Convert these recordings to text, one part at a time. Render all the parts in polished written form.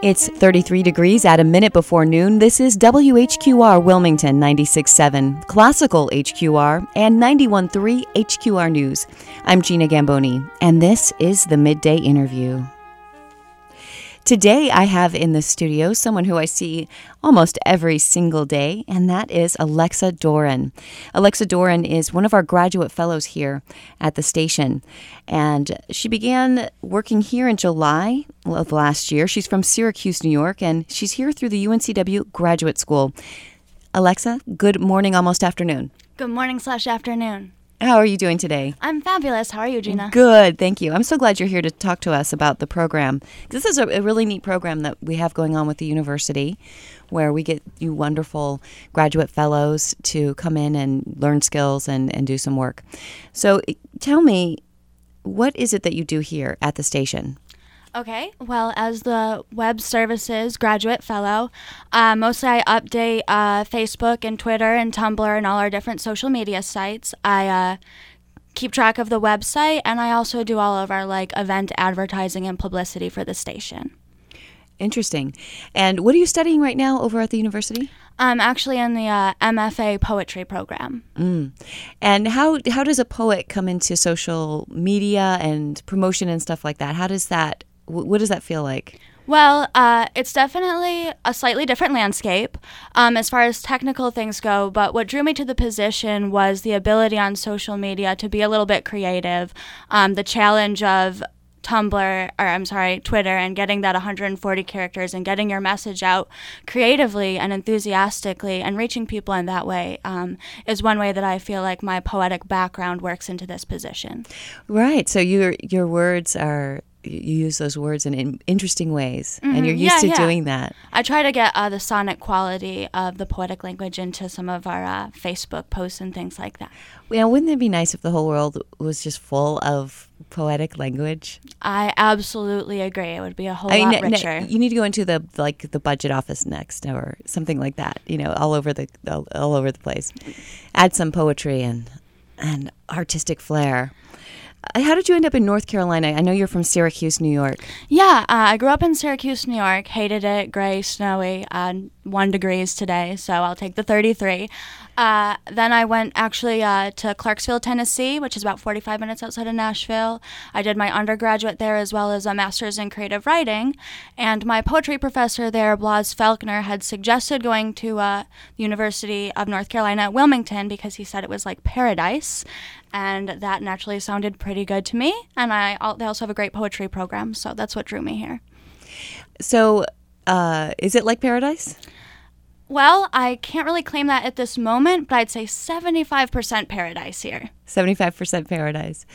It's 33 degrees at a minute before noon. This is WHQR Wilmington 96.7, Classical HQR, and 91.3 HQR News. I'm Gina Gamboni, and this is the Midday Interview. Today I have in the studio someone who I see almost every single day, and that is Alexa Doran. Alexa Doran is one of our graduate fellows here at the station, and she began working here in July of last year. She's from Syracuse, New York, and she's here through the UNCW Graduate School. Alexa, good morning, almost afternoon. Good morning/afternoon. How are you doing today? I'm fabulous. How are you, Gina? Good, thank you. I'm so glad you're here to talk to us about the program. This is a really neat program that we have going on with the university, where we get you wonderful graduate fellows to come in and learn skills and do some work. So tell me, what is it that you do here at the station? Okay, well, as the Web Services Graduate Fellow, mostly I update Facebook and Twitter and Tumblr and all our different social media sites. I keep track of the website, and I also do all of our event advertising and publicity for the station. Interesting. And what are you studying right now over at the university? I'm actually in the MFA poetry program. And how does a poet come into social media and promotion and stuff like that? How does that... What does that feel like? Well, it's definitely a slightly different landscape as far as technical things go, but what drew me to the position was the ability on social media to be a little bit creative, the challenge of Twitter, and getting that 140 characters and getting your message out creatively and enthusiastically and reaching people in that way is one way that I feel like my poetic background works into this position. Right. So your words are... You use those words in interesting ways, and you're used to doing that. I try to get the sonic quality of the poetic language into some of our Facebook posts and things like that. Well, wouldn't it be nice if the whole world was just full of poetic language? I absolutely agree. It would be a whole lot richer. You need to go into the budget office next, or something like that. All over the place. Add some poetry and artistic flair. How did you end up in North Carolina? I know you're from Syracuse, New York. Yeah, I grew up in Syracuse, New York. Hated it. Gray, snowy, 1 degree today, so I'll take the 33. Then I went actually to Clarksville, Tennessee, which is about 45 minutes outside of Nashville. I did my undergraduate there as well as a master's in creative writing. And my poetry professor there, Blas Faulkner, had suggested going to the University of North Carolina at Wilmington because he said it was like paradise. And that naturally sounded pretty good to me. And they also have a great poetry program, so that's what drew me here. So is it like paradise? Well, I can't really claim that at this moment, but I'd say 75% paradise here. 75% paradise.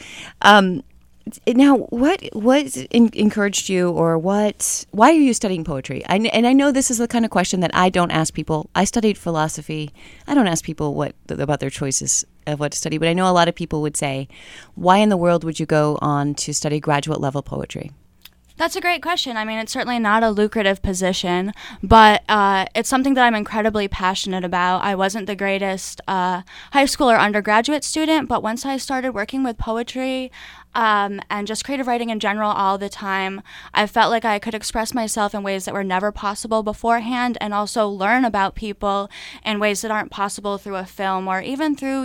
Now, what encouraged you, or why are you studying poetry? And I know this is the kind of question that I don't ask people. I studied philosophy. I don't ask people about their choices of what to study, but I know a lot of people would say, why in the world would you go on to study graduate level poetry? That's a great question. I mean, it's certainly not a lucrative position, but it's something that I'm incredibly passionate about. I wasn't the greatest high school or undergraduate student, but once I started working with poetry and just creative writing in general all the time, I felt like I could express myself in ways that were never possible beforehand, and also learn about people in ways that aren't possible through a film or even through,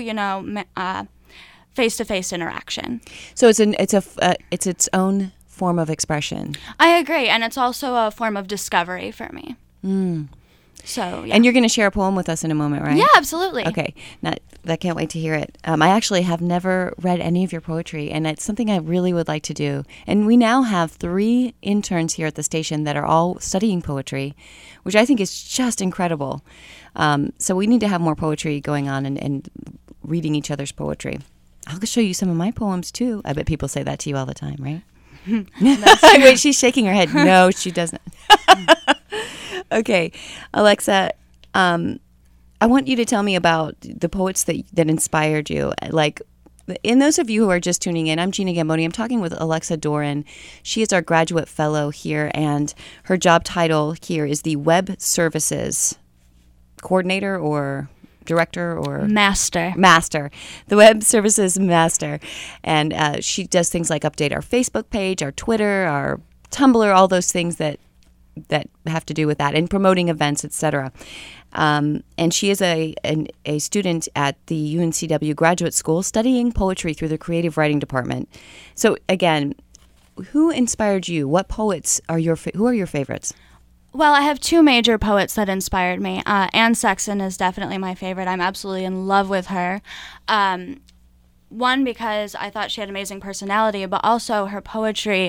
face-to-face interaction. So it's its own form of expression. I agree, and it's also a form of discovery for me. So, yeah. And you're going to share a poem with us in a moment, right? Yeah, absolutely. Okay. I can't wait to hear it. I actually have never read any of your poetry, and it's something I really would like to do. And we now have 3 interns here at the station that are all studying poetry, which I think is just incredible. So we need to have more poetry going on and reading each other's poetry. I'll show you some of my poems, too. I bet people say that to you all the time, right? Wait, she's shaking her head. No, she doesn't. Okay, Alexa, I want you to tell me about the poets that inspired you. In those of you who are just tuning in, I'm Gina Gamboni. I'm talking with Alexa Doran. She is our graduate fellow here, and her job title here is the Web Services Coordinator or Director or Master, the Web Services Master. And she does things like update our Facebook page, our Twitter, our Tumblr, all those things that that have to do with that and promoting events, etc. And she is a student at the UNCW Graduate School studying poetry through the Creative Writing Department. So again, who inspired you? What poets are who are your favorites? Well, I have two major poets that inspired me. Anne Sexton is definitely my favorite. I'm absolutely in love with her. One, because I thought she had an amazing personality, but also her poetry,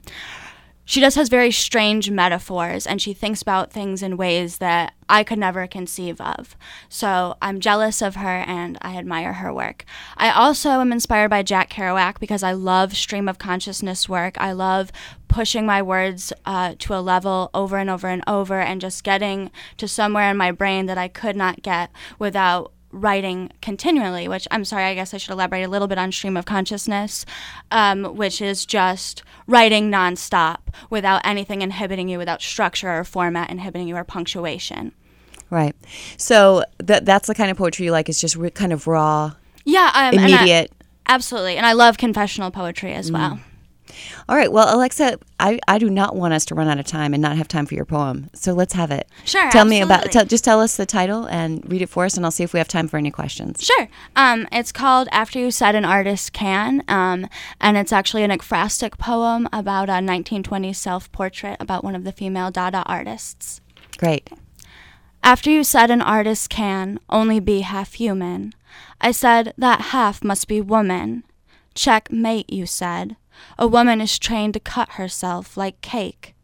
she just has very strange metaphors, and she thinks about things in ways that I could never conceive of. So I'm jealous of her, and I admire her work. I also am inspired by Jack Kerouac because I love stream of consciousness work. I love pushing my words to a level over and over and over, and just getting to somewhere in my brain that I could not get without writing continually, which I'm sorry, I guess I should elaborate a little bit on stream of consciousness, which is just writing nonstop without anything inhibiting you, without structure or format inhibiting you or punctuation. Right. So that's the kind of poetry you like, is just kind of raw, immediate. Absolutely. And I love confessional poetry as well. All right. Well, Alexa, I do not want us to run out of time and not have time for your poem. So let's have it. Sure. Tell absolutely. me just tell us the title and read it for us, and I'll see if we have time for any questions. Sure. It's called After You Said an Artist Can, and it's actually an ekphrastic poem about a 1920s self-portrait about one of the female Dada artists. Great. After you said an artist can only be half human, I said that half must be woman. Checkmate, you said. A woman is trained to cut herself like cake,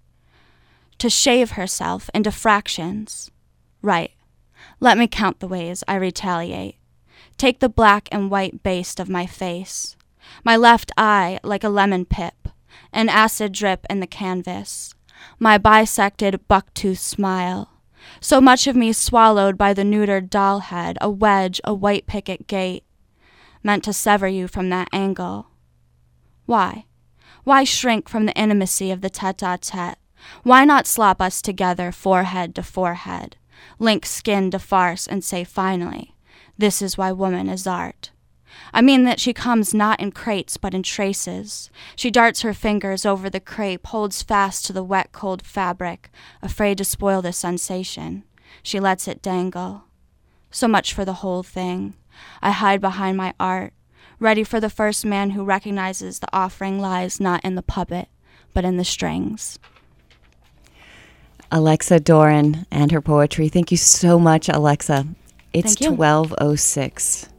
to shave herself into fractions. Right. Let me count the ways I retaliate. Take the black and white baste of my face. My left eye like a lemon pip, an acid drip in the canvas. My bisected bucktooth smile. So much of me swallowed by the neutered doll head, a wedge, a white picket gate, meant to sever you from that angle. Why? Why shrink from the intimacy of the tete-a-tete? Why not slop us together forehead to forehead, link skin to farce and say finally, this is why woman is art. I mean that she comes not in crates but in traces. She darts her fingers over the crepe, holds fast to the wet cold fabric, afraid to spoil the sensation. She lets it dangle. So much for the whole thing. I hide behind my art, ready for the first man who recognizes the offering lies not in the puppet, but in the strings. Alexa Doran and her poetry. Thank you so much, Alexa. It's 12:06.